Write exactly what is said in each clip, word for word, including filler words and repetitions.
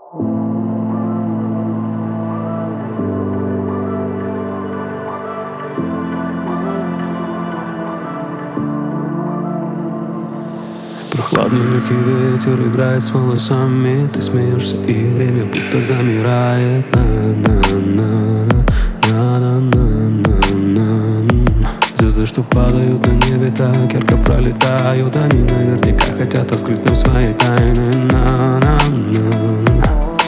Прохладный легкий ветер играет с волосами. Ты смеешься, и время будто замирает. На-на-на-на-на-на-на-на. Звезды, что падают на небе, так ярко пролетают. Они наверняка хотят раскрыть нам свои тайны. На-на-на-на.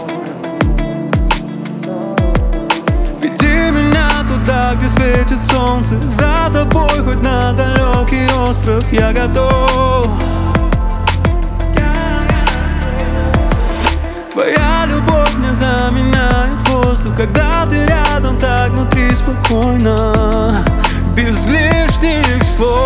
Веди меня туда, где светит солнце. За тобой хоть на далекий остров я готов. Твоя любовь не заменяет воздух. Когда ты рядом, так внутри спокойно, без лишних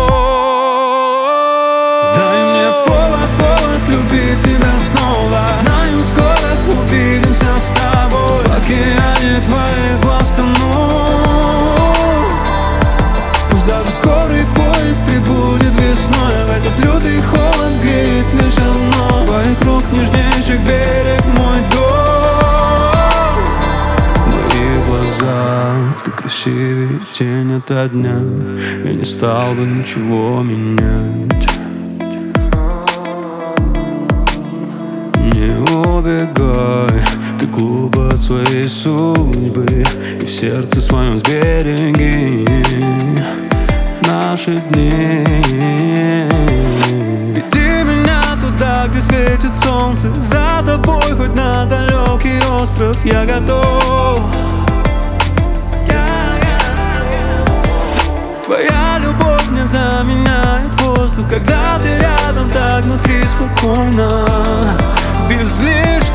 слов. Дай мне повод, повод любить тебя снова. Знаю, скоро увидимся с тобой. В океане твоих глаз тону. Пусть даже скорый поезд прибудет весной, а в этот лютый холод греет лишь одно. Твоих рук нежнейших берег мой дом. Мои глаза, ты красивее тень ото дня. Я не стал бы ничего менять. Не убегай, ты глупо от своей судьбы, и в сердце своем сбереги наши дни. Веди меня туда, где светит солнце. За тобой хоть на далекий остров я готов. Твоя любовь не заменяет воздух. Когда ты рядом, так внутри спокойно, без лишних